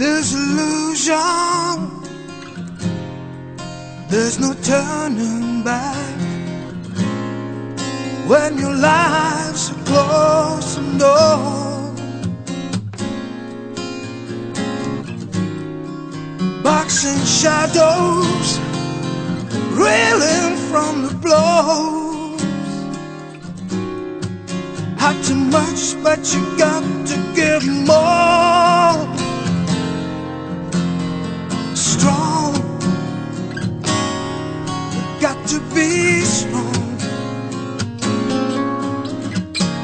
disillusion. There's no turning back when your life's so close and all. Boxing shadows, reeling from the blows. Had too much, but you got to give more.